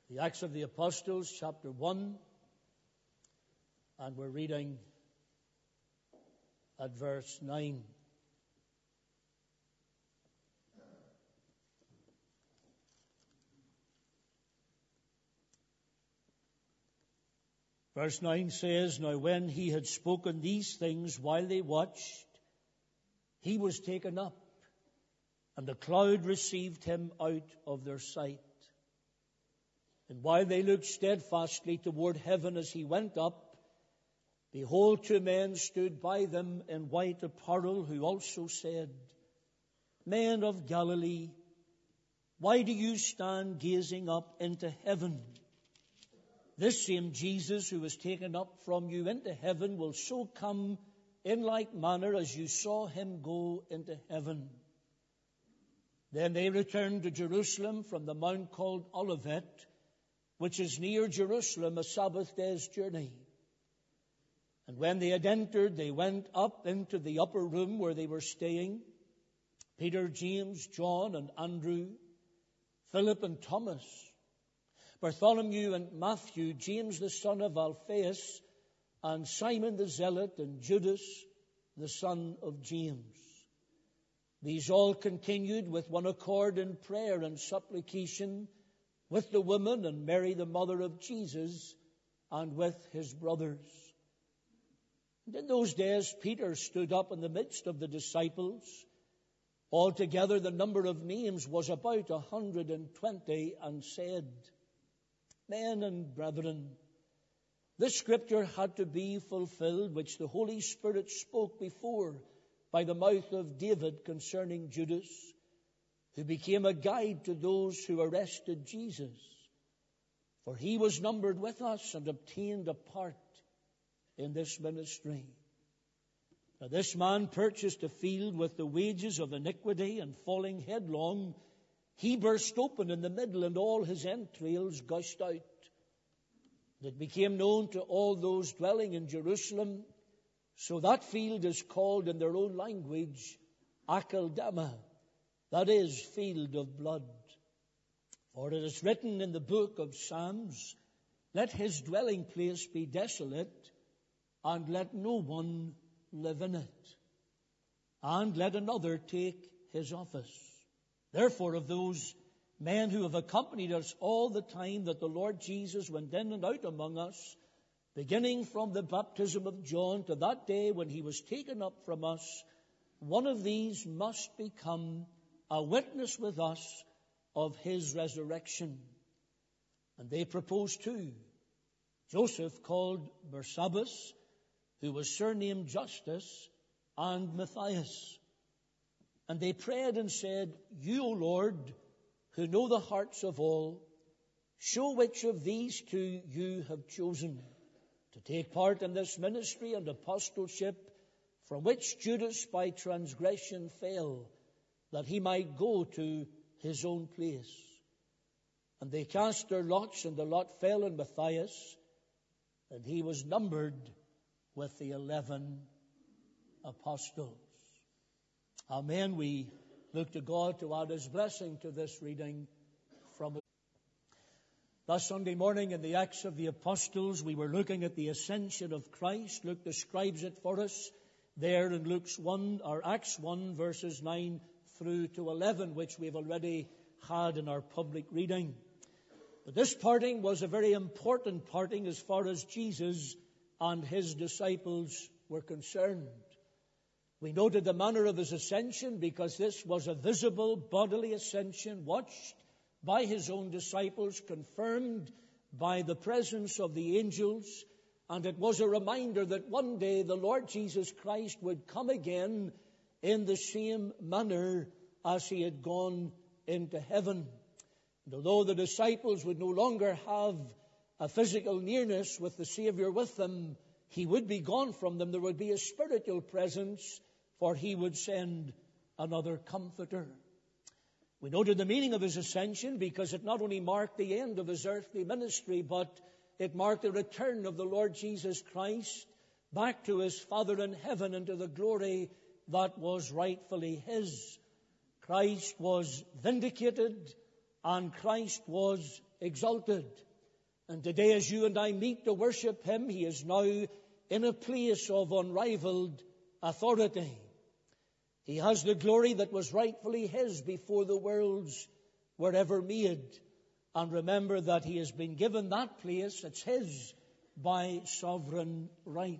The Acts of the Apostles, chapter 1, and we're reading at verse 9. Verse 9 says, "Now when he had spoken these things while they watched, he was taken up, and a cloud received him out of their sight. And while they looked steadfastly toward heaven as he went up, behold, two men stood by them in white apparel, who also said, 'Men of Galilee, why do you stand gazing up into heaven? This same Jesus who was taken up from you into heaven will so come in like manner as you saw him go into heaven.' Then they returned to Jerusalem from the mount called Olivet, which is near Jerusalem, a Sabbath day's journey. And when they had entered, they went up into the upper room where they were staying, Peter, James, John, and Andrew, Philip and Thomas, Bartholomew and Matthew, James the son of Alphaeus, and Simon the Zealot, and Judas the son of James. These all continued with one accord in prayer and supplication with the women and Mary the mother of Jesus, and with his brothers. And in those days Peter stood up in the midst of the disciples. Altogether the number of names was about 120, and said, 'Men and brethren, this scripture had to be fulfilled, which the Holy Spirit spoke before by the mouth of David concerning Judas, who became a guide to those who arrested Jesus. For he was numbered with us and obtained a part in this ministry. Now this man purchased a field with the wages of iniquity, and falling headlong, he burst open in the middle, and all his entrails gushed out. And it became known to all those dwelling in Jerusalem, so that field is called in their own language Akeldama, that is, field of blood. For it is written in the book of Psalms, 'Let his dwelling place be desolate, and let no one live in it. And let another take his office.' Therefore, of those men who have accompanied us all the time that the Lord Jesus went in and out among us, beginning from the baptism of John to that day when he was taken up from us, one of these must become a witness with us of his resurrection." And they proposed two: Joseph, called Barsabbas, who was surnamed Justus, and Matthias. And they prayed and said, "You, O Lord, who know the hearts of all, show which of these two you have chosen to take part in this ministry and apostleship, from which Judas by transgression fell, that he might go to his own place." And they cast their lots, and the lot fell on Matthias, and he was numbered with the 11 apostles. Amen. We look to God to add his blessing to this reading from it. Last Sunday morning in the Acts of the Apostles, we were looking at the ascension of Christ. Luke describes it for us there in Acts 1, verses 9 through to 11, which we've already had in our public reading. But this parting was a very important parting as far as Jesus and his disciples were concerned. We noted the manner of his ascension because this was a visible bodily ascension watched by his own disciples, confirmed by the presence of the angels, and it was a reminder that one day the Lord Jesus Christ would come again in the same manner as he had gone into heaven. And although the disciples would no longer have a physical nearness with the Savior with them, he would be gone from them. There would be a spiritual presence, for he would send another comforter. We noted the meaning of his ascension because it not only marked the end of his earthly ministry, but it marked the return of the Lord Jesus Christ back to his Father in heaven and to the glory that was rightfully his. Christ was vindicated and Christ was exalted. And today, as you and I meet to worship Him, He is now in a place of unrivaled authority. He has the glory that was rightfully His before the worlds were ever made. And remember that He has been given that place. It's His by sovereign right.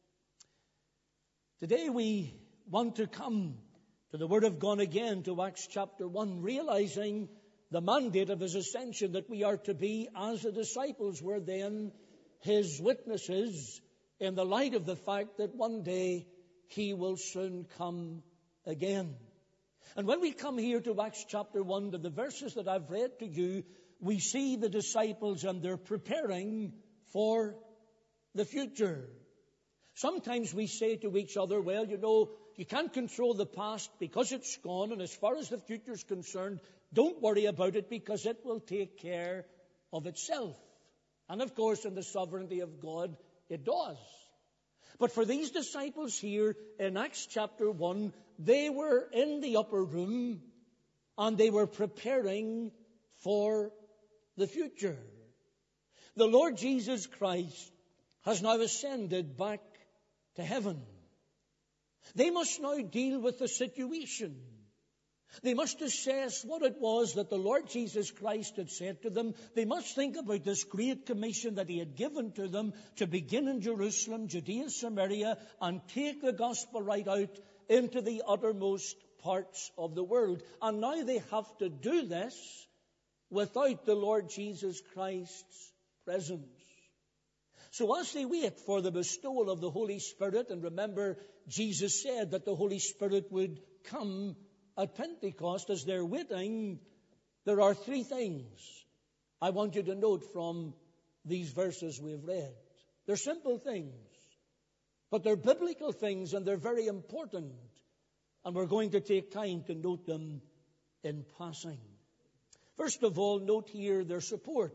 Today we want to come to the Word of God again, to Acts chapter 1, realizing the mandate of His ascension, that we are to be, as the disciples were then, His witnesses in the light of the fact that one day He will soon come again. And when we come here to Acts chapter 1, to the verses that I've read to you, we see the disciples and they're preparing for the future. Sometimes we say to each other, well, you can't control the past because it's gone, and as far as the future is concerned, don't worry about it because it will take care of itself. And of course, in the sovereignty of God, it does. But for these disciples here in Acts chapter 1, they were in the upper room and they were preparing for the future. The Lord Jesus Christ has now ascended back to heaven. They must now deal with the situation. They must assess what it was that the Lord Jesus Christ had said to them. They must think about this great commission that He had given to them to begin in Jerusalem, Judea, Samaria, and take the gospel right out into the uttermost parts of the world. And now they have to do this without the Lord Jesus Christ's presence. So as they wait for the bestowal of the Holy Spirit, and remember, Jesus said that the Holy Spirit would come at Pentecost, as they're waiting, there are three things I want you to note from these verses we've read. They're simple things, but they're biblical things, and they're very important. And we're going to take time to note them in passing. First of all, note here their support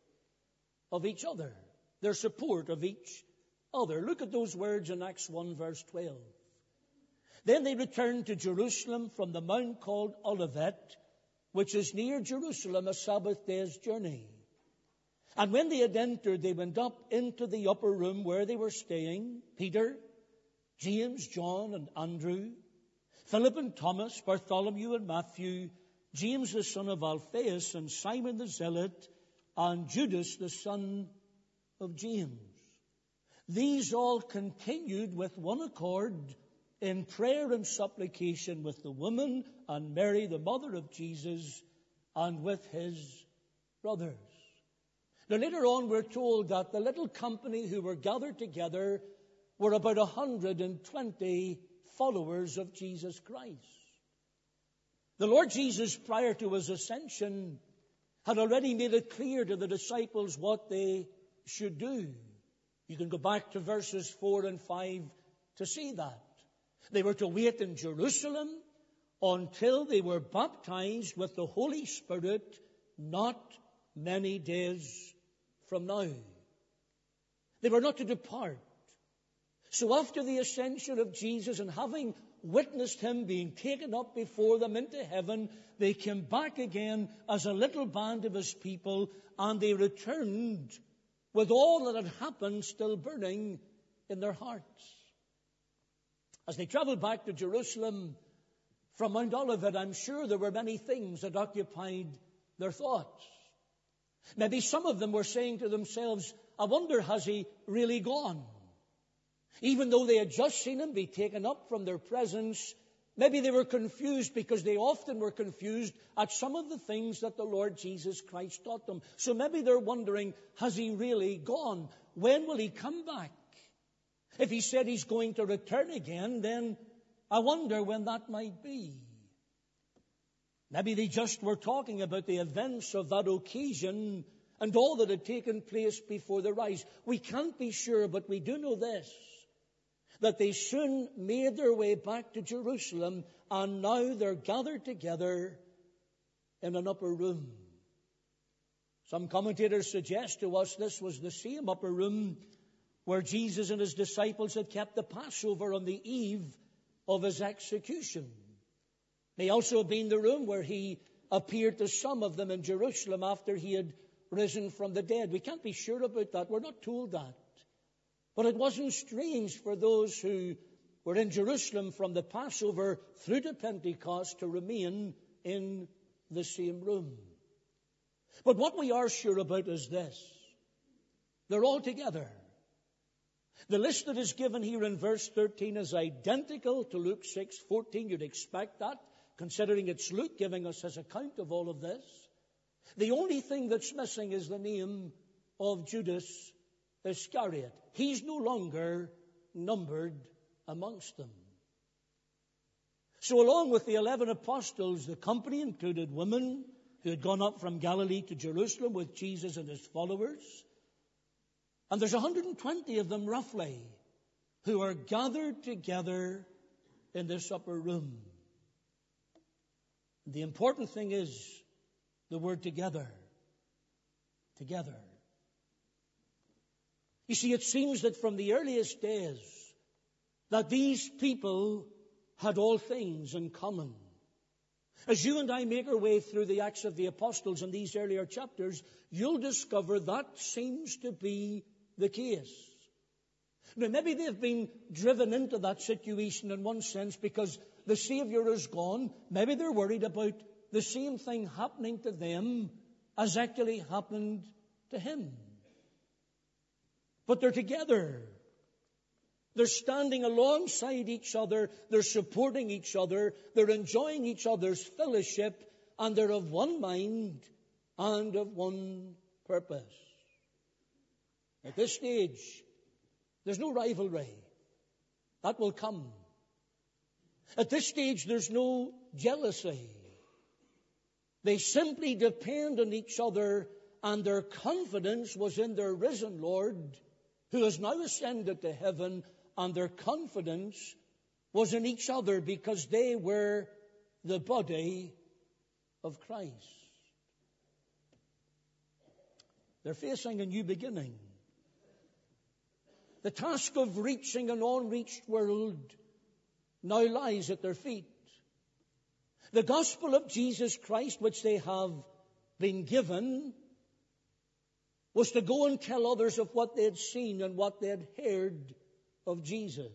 of each other. Their support of each other. Look at those words in Acts 1 verse 12. Then they returned to Jerusalem from the mount called Olivet, which is near Jerusalem, a Sabbath day's journey. And when they had entered, they went up into the upper room where they were staying, Peter, James, John, and Andrew, Philip and Thomas, Bartholomew and Matthew, James the son of Alphaeus, and Simon the Zealot, and Judas the son of James. These all continued with one accord in prayer and supplication with the woman and Mary, the mother of Jesus, and with his brothers. Now later on we're told that the little company who were gathered together were about 120 followers of Jesus Christ. The Lord Jesus, prior to His ascension, had already made it clear to the disciples what they should do. You can go back to verses 4 and 5 to see that. They were to wait in Jerusalem until they were baptized with the Holy Spirit not many days from now. They were not to depart. So after the ascension of Jesus and having witnessed Him being taken up before them into heaven, they came back again as a little band of His people, and they returned with all that had happened still burning in their hearts. As they traveled back to Jerusalem from Mount Olivet, I'm sure there were many things that occupied their thoughts. Maybe some of them were saying to themselves, I wonder, has He really gone? Even though they had just seen Him be taken up from their presence, maybe they were confused, because they often were confused at some of the things that the Lord Jesus Christ taught them. So maybe they're wondering, has He really gone? When will He come back? If He said He's going to return again, then I wonder when that might be. Maybe they just were talking about the events of that occasion and all that had taken place before their eyes. We can't be sure, but we do know this, that they soon made their way back to Jerusalem, and now they're gathered together in an upper room. Some commentators suggest to us this was the same upper room where Jesus and His disciples had kept the Passover on the eve of His execution. May also have been the room where He appeared to some of them in Jerusalem after He had risen from the dead. We can't be sure about that. We're not told that. But it wasn't strange for those who were in Jerusalem from the Passover through to Pentecost to remain in the same room. But what we are sure about is this: they're all together. The list that is given here in verse 13 is identical to Luke 6:14. You'd expect that, considering it's Luke giving us his account of all of this. The only thing that's missing is the name of Judas Iscariot. He's no longer numbered amongst them. So along with the 11 apostles, the company included women who had gone up from Galilee to Jerusalem with Jesus and his followers. And there's 120 of them roughly who are gathered together in this upper room. The important thing is the word together. Together. You see, it seems that from the earliest days that these people had all things in common. As you and I make our way through the Acts of the Apostles in these earlier chapters, you'll discover that seems to be the case. Now, maybe they've been driven into that situation in one sense because the Savior is gone. Maybe they're worried about the same thing happening to them as actually happened to him. But they're together. They're standing alongside each other. They're supporting each other. They're enjoying each other's fellowship. And they're of one mind and of one purpose. At this stage, there's no rivalry. That will come. At this stage, there's no jealousy. They simply depend on each other, and their confidence was in their risen Lord, who has now ascended to heaven, and their confidence was in each other because they were the body of Christ. They're facing a new beginning. The task of reaching an unreached world now lies at their feet. The gospel of Jesus Christ, which they have been given, was to go and tell others of what they had seen and what they had heard of Jesus.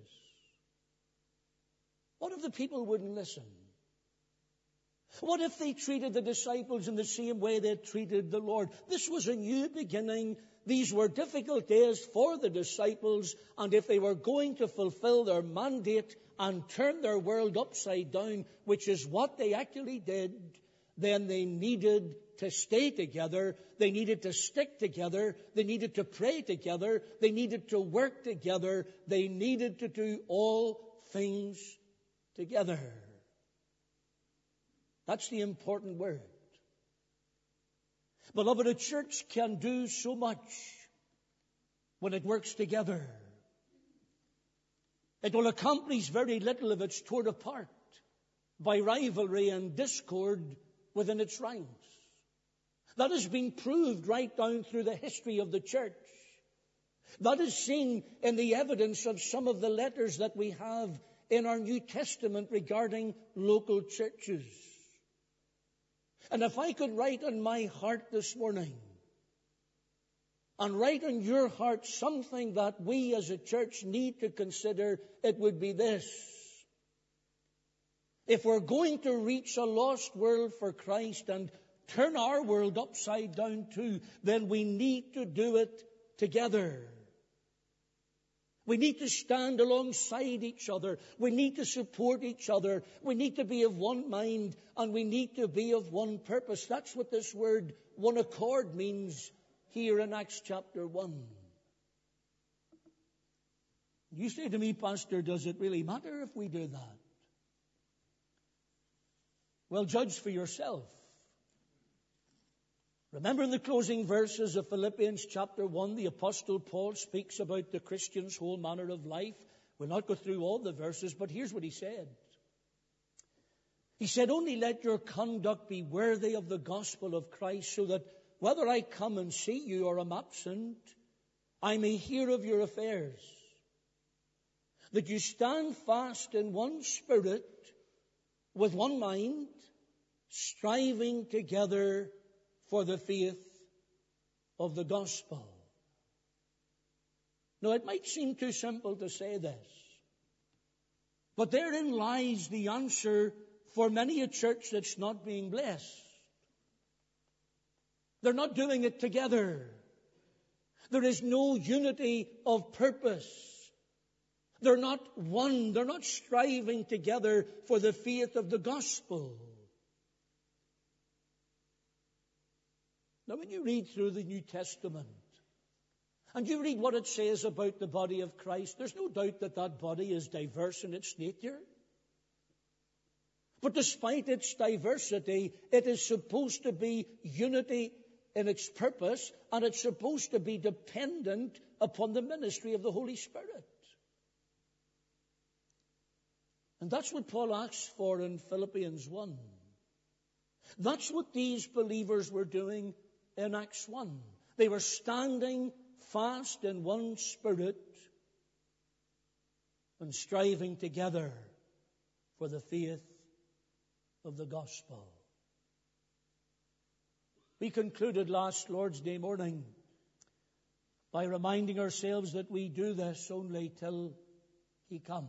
What if the people wouldn't listen? What if they treated the disciples in the same way they treated the Lord? This was a new beginning. These were difficult days for the disciples, and if they were going to fulfill their mandate and turn their world upside down, which is what they actually did, then they needed to stay together. They needed to stick together. They needed to pray together. They needed to work together. They needed to do all things together. That's the important word. Beloved, a church can do so much when it works together. It will accomplish very little if it's torn apart by rivalry and discord within its ranks. That has been proved right down through the history of the church. That is seen in the evidence of some of the letters that we have in our New Testament regarding local churches. And if I could write on my heart this morning, and write on your heart something that we as a church need to consider, it would be this. If we're going to reach a lost world for Christ and turn our world upside down too, then we need to do it together. We need to stand alongside each other. We need to support each other. We need to be of one mind, and we need to be of one purpose. That's what this word one accord means here in Acts chapter 1. You say to me, Pastor, does it really matter if we do that? Well, judge for yourself. Remember in the closing verses of Philippians chapter 1, the Apostle Paul speaks about the Christian's whole manner of life. We'll not go through all the verses, but here's what he said. He said, only let your conduct be worthy of the gospel of Christ, so that whether I come and see you or am absent, I may hear of your affairs. That you stand fast in one spirit, with one mind, striving together for the faith of the gospel. Now, it might seem too simple to say this, but therein lies the answer for many a church that's not being blessed. They're not doing it together. There is no unity of purpose. They're not one. They're not striving together for the faith of the gospel. Now, when you read through the New Testament, and you read what it says about the body of Christ, there's no doubt that that body is diverse in its nature. But despite its diversity, it is supposed to be unity in its purpose, and it's supposed to be dependent upon the ministry of the Holy Spirit. And that's what Paul asks for in Philippians 1. That's what these believers were doing in Acts 1. They were standing fast in one spirit and striving together for the faith of the gospel. We concluded last Lord's Day morning by reminding ourselves that we do this only till He come.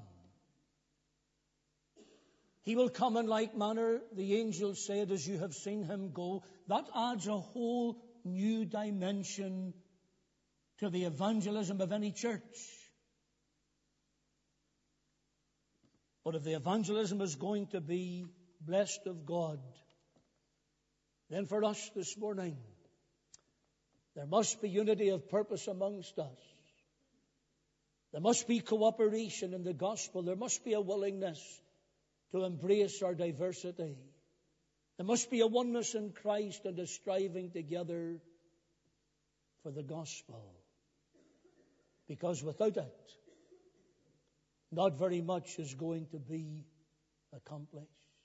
He will come in like manner, the angel said, as you have seen Him go. That adds a whole new dimension to the evangelism of any church. But if the evangelism is going to be blessed of God, then for us this morning, there must be unity of purpose amongst us. There must be cooperation in the gospel. There must be a willingness to embrace our diversity. There must be a oneness in Christ and a striving together for the gospel. Because without it, not very much is going to be accomplished.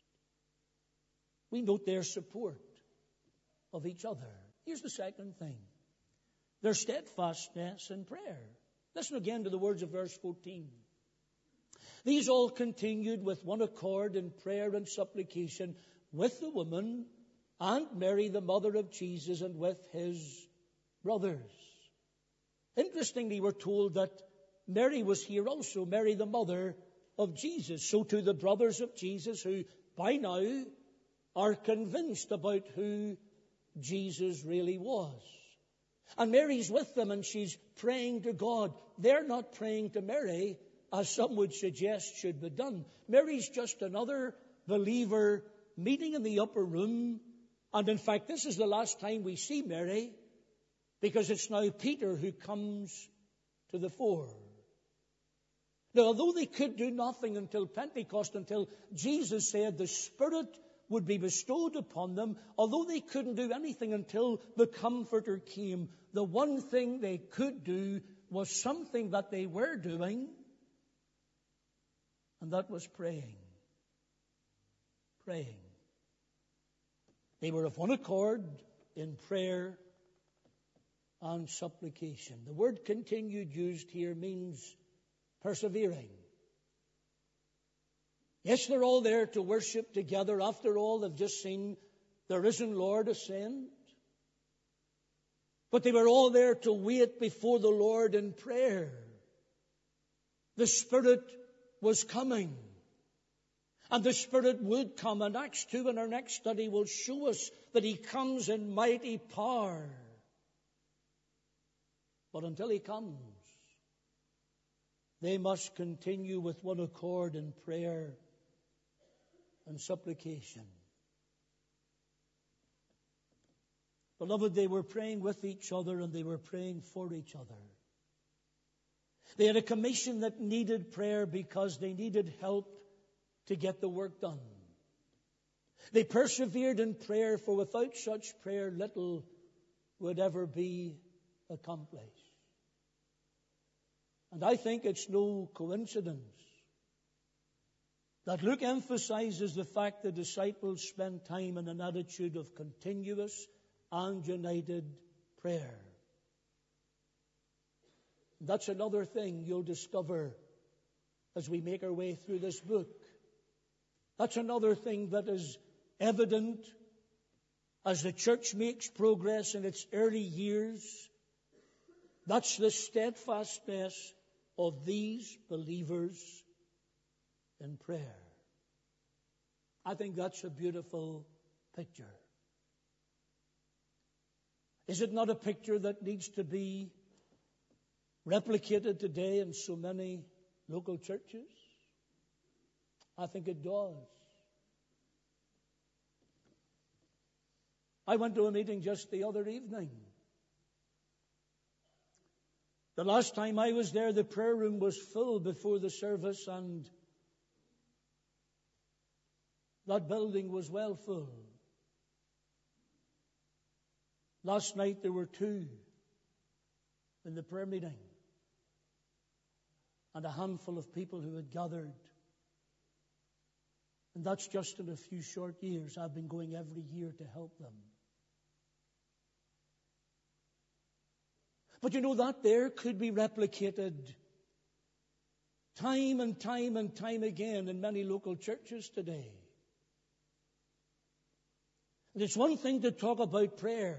We note their support of each other. Here's the second thing. Their steadfastness in prayer. Listen again to the words of verse 14. These all continued with one accord in prayer and supplication with the woman and Mary, the mother of Jesus, and with his brothers. Interestingly, we're told that Mary was here also, Mary, the mother of Jesus. So to the brothers of Jesus, who by now are convinced about who Jesus really was. And Mary's with them and she's praying to God. They're not praying to Mary, as some would suggest should be done. Mary's just another believer meeting in the upper room. And in fact, this is the last time we see Mary, because it's now Peter who comes to the fore. Now, although they could do nothing until Pentecost, until Jesus said the Spirit would be bestowed upon them, although they couldn't do anything until the Comforter came, the one thing they could do was something that they were doing, and that was praying. Praying. They were of one accord in prayer and supplication. The word continued used here means persevering. Yes, they're all there to worship together. After all, they've just seen the risen Lord ascend. But they were all there to wait before the Lord in prayer. The Spirit was coming. And the Spirit would come. And Acts 2 in our next study will show us that He comes in mighty power. But until He comes, they must continue with one accord in prayer and supplication. Beloved, they were praying with each other and they were praying for each other. They had a commission that needed prayer because they needed help to get the work done. They persevered in prayer, for without such prayer, little would ever be accomplished. And I think it's no coincidence that Luke emphasizes the fact the disciples spent time in an attitude of continuous and united prayer. That's another thing you'll discover as we make our way through this book. That's another thing that is evident as the church makes progress in its early years, that's the steadfastness of these believers in prayer. I think that's a beautiful picture. Is it not a picture that needs to be replicated today in so many local churches? I think it does. I went to a meeting just the other evening. The last time I was there, the prayer room was full before the service, and that building was well full. Last night there were 2 in the prayer meeting, and a handful of people who had gathered. And that's just in a few short years. I've been going every year to help them. But you know, that there could be replicated time and time and time again in many local churches today. And it's one thing to talk about prayer,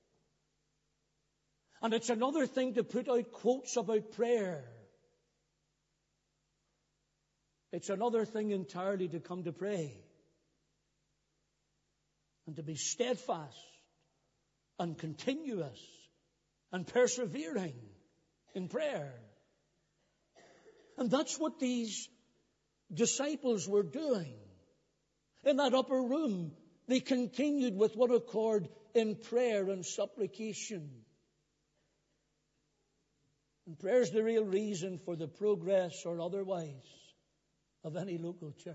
and it's another thing to put out quotes about prayer. It's another thing entirely to come to pray and to be steadfast and continuous and persevering in prayer. And that's what these disciples were doing. In that upper room, they continued with one accord in prayer and supplication. And prayer is the real reason for the progress or otherwise of any local church.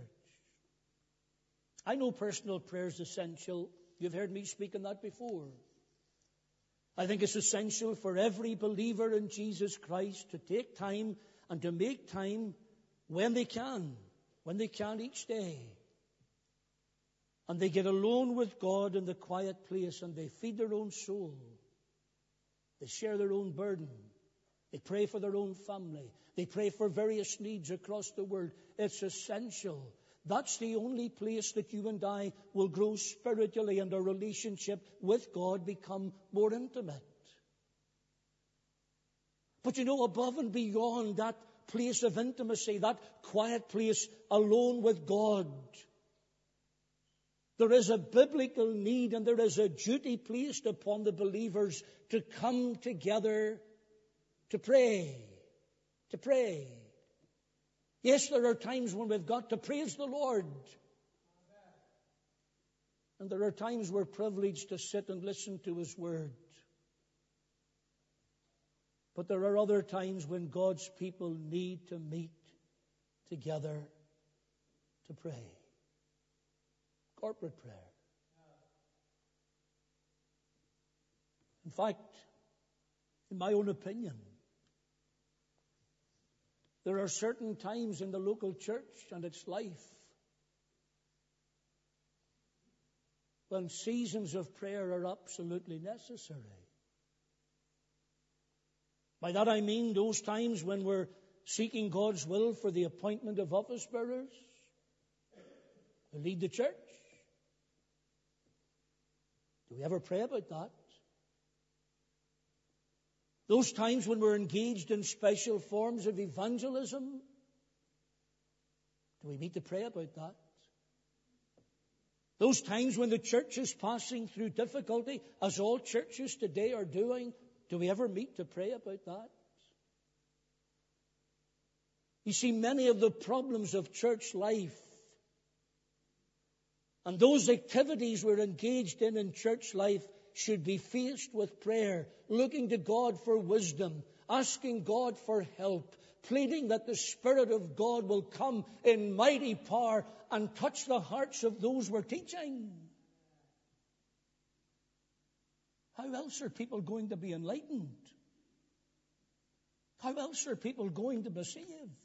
I know personal prayer is essential. You've heard me speak on that before. I think it's essential for every believer in Jesus Christ to take time and to make time when they can each day. And they get alone with God in the quiet place, and they feed their own soul. They share their own burden. They pray for their own family. They pray for various needs across the world. It's essential. That's the only place that you and I will grow spiritually and our relationship with God become more intimate. But you know, above and beyond that place of intimacy, that quiet place alone with God, there is a biblical need and there is a duty placed upon the believers to come together to pray. To pray. Yes, there are times when we've got to praise the Lord. And there are times we're privileged to sit and listen to His Word. But there are other times when God's people need to meet together to pray. Corporate prayer. In fact, in my own opinion, there are certain times in the local church and its life when seasons of prayer are absolutely necessary. By that I mean those times when we're seeking God's will for the appointment of office bearers to lead the church. Do we ever pray about that? Those times when we're engaged in special forms of evangelism, do we meet to pray about that? Those times when the church is passing through difficulty, as all churches today are doing, do we ever meet to pray about that? You see, many of the problems of church life and those activities we're engaged in church life should be faced with prayer, looking to God for wisdom, asking God for help, pleading that the Spirit of God will come in mighty power and touch the hearts of those we're teaching. How else are people going to be enlightened? How else are people going to be saved?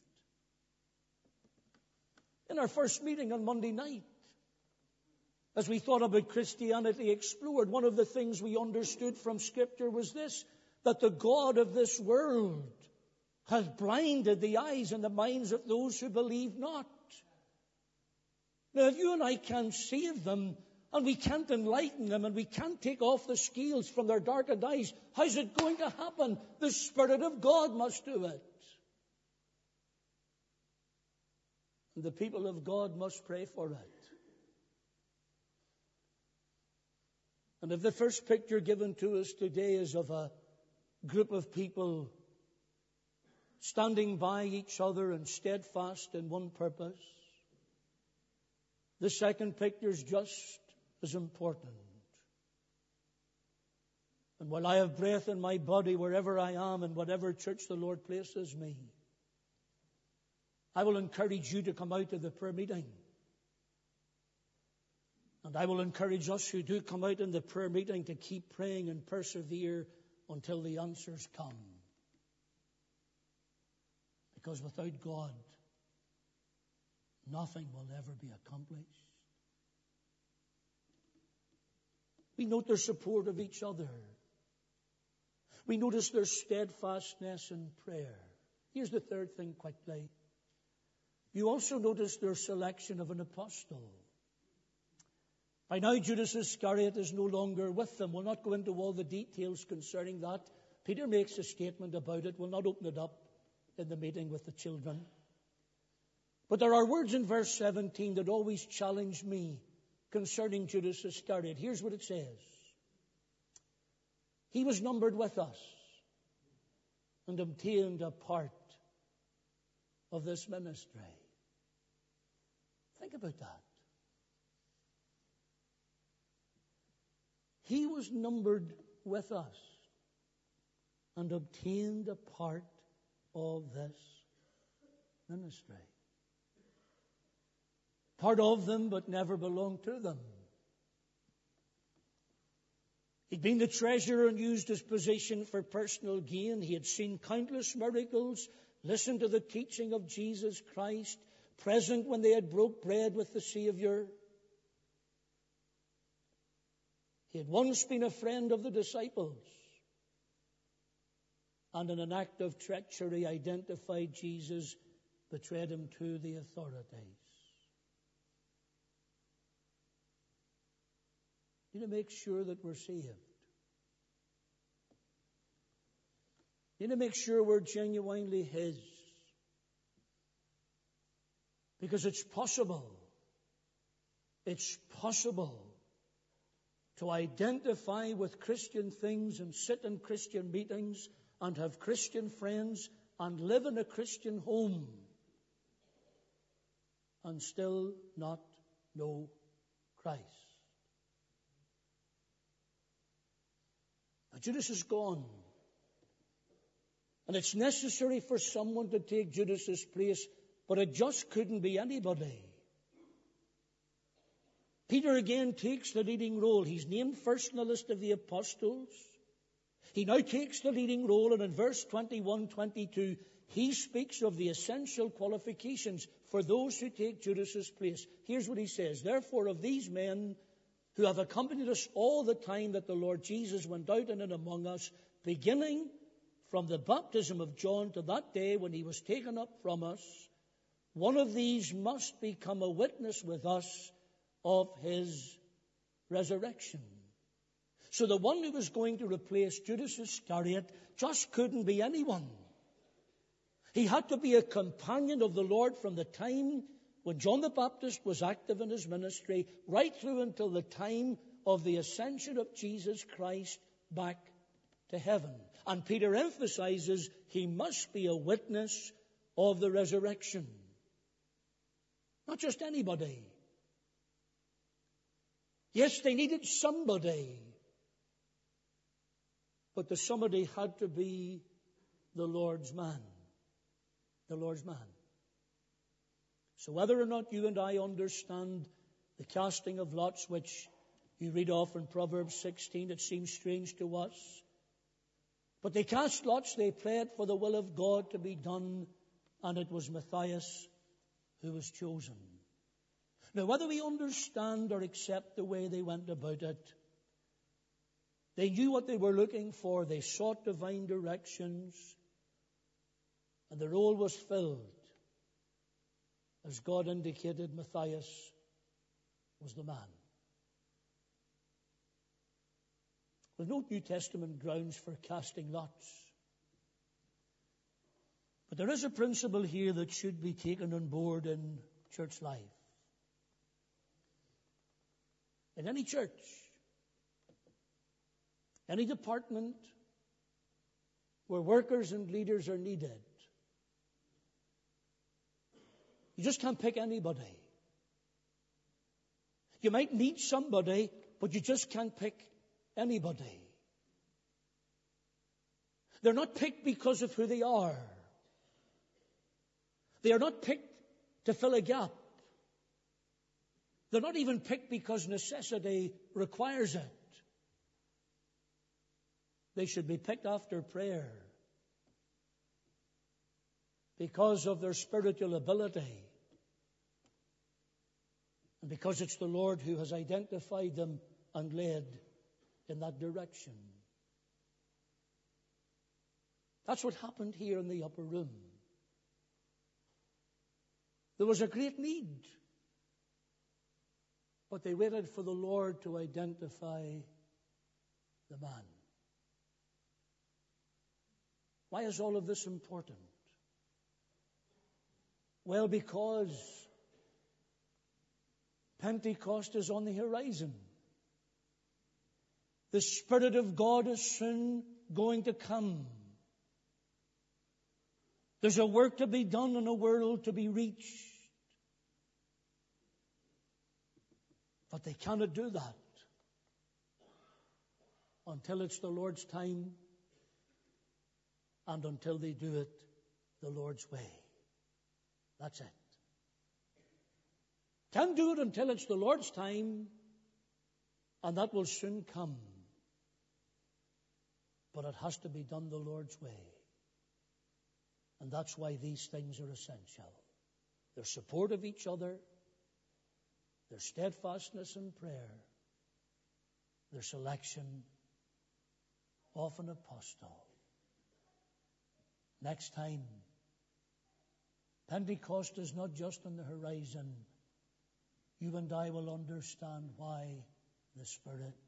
In our first meeting on Monday night, as we thought about Christianity Explored, one of the things we understood from Scripture was this, that the God of this world has blinded the eyes and the minds of those who believe not. Now, if you and I can't save them And we can't enlighten them, and we can't take off the scales from their darkened eyes. How's it going to happen? The Spirit of God must do it. And the people of God must pray for it. And if the first picture given to us today is of a group of people standing by each other and steadfast in one purpose, the second picture is just as important. And while I have breath in my body, wherever I am, in whatever church the Lord places me, I will encourage you to come out to the prayer meeting. And I will encourage us who do come out in the prayer meeting to keep praying and persevere until the answers come. Because without God, nothing will ever be accomplished. We note their support of each other. We notice their steadfastness in prayer. Here's the third thing quickly. You also notice their selection of an apostle. By now, Judas Iscariot is no longer with them. We'll not go into all the details concerning that. Peter makes a statement about it. We'll not open it up in the meeting with the children. But there are words in verse 17 that always challenge me concerning Judas Iscariot. Here's what it says. He was numbered with us and obtained a part of this ministry. Think about that. He was numbered with us and obtained a part of this ministry. Part of them, but never belonged to them. He'd been the treasurer and used his position for personal gain. He had seen countless miracles, listened to the teaching of Jesus Christ, present when they had broke bread with the Savior. He had once been a friend of the disciples, and in an act of treachery identified Jesus, betrayed him to the authorities. You need to make sure that we're saved. You need to make sure we're genuinely His. Because it's possible to identify with Christian things and sit in Christian meetings and have Christian friends and live in a Christian home and still not know Christ. Now, Judas is gone. And it's necessary for someone to take Judas's place, but it just couldn't be anybody. Peter again takes the leading role. He's named first in the list of the apostles. He now takes the leading role, and in verse 21-22, he speaks of the essential qualifications for those who take Judas's place. Here's what he says. Therefore, of these men who have accompanied us all the time that the Lord Jesus went out in and among us, beginning from the baptism of John to that day when he was taken up from us, one of these must become a witness with us of his resurrection. So the one who was going to replace Judas Iscariot just couldn't be anyone. He had to be a companion of the Lord from the time when John the Baptist was active in his ministry, right through until the time of the ascension of Jesus Christ back to heaven. And Peter emphasizes he must be a witness of the resurrection. Not just anybody. Yes, they needed somebody. But the somebody had to be the Lord's man. The Lord's man. So whether or not you and I understand the casting of lots, which you read off in Proverbs 16, it seems strange to us. But they cast lots, they prayed for the will of God to be done, and it was Matthias who was chosen. Now, whether we understand or accept the way they went about it, they knew what they were looking for. They sought divine directions, and the role was filled. As God indicated, Matthias was the man. There's no New Testament grounds for casting lots. But there is a principle here that should be taken on board in church life. In any church, any department where workers and leaders are needed, you just can't pick anybody. You might need somebody, but you just can't pick anybody. They're not picked because of who they are. They are not picked to fill a gap. They're not even picked because necessity requires it. They should be picked after prayer because of their spiritual ability and because it's the Lord who has identified them and led in that direction. That's what happened here in the upper room. There was a great need, but they waited for the Lord to identify the man. Why is all of this important? Well, because Pentecost is on the horizon. The Spirit of God is soon going to come. There's a work to be done and a world to be reached. But they cannot do that until it's the Lord's time and until they do it the Lord's way. That's it. Can't do it until it's the Lord's time, and that will soon come. But it has to be done the Lord's way. And that's why these things are essential. Their support of each other, their steadfastness in prayer, their selection of an apostle. Next time, Pentecost is not just on the horizon. You and I will understand why the Spirit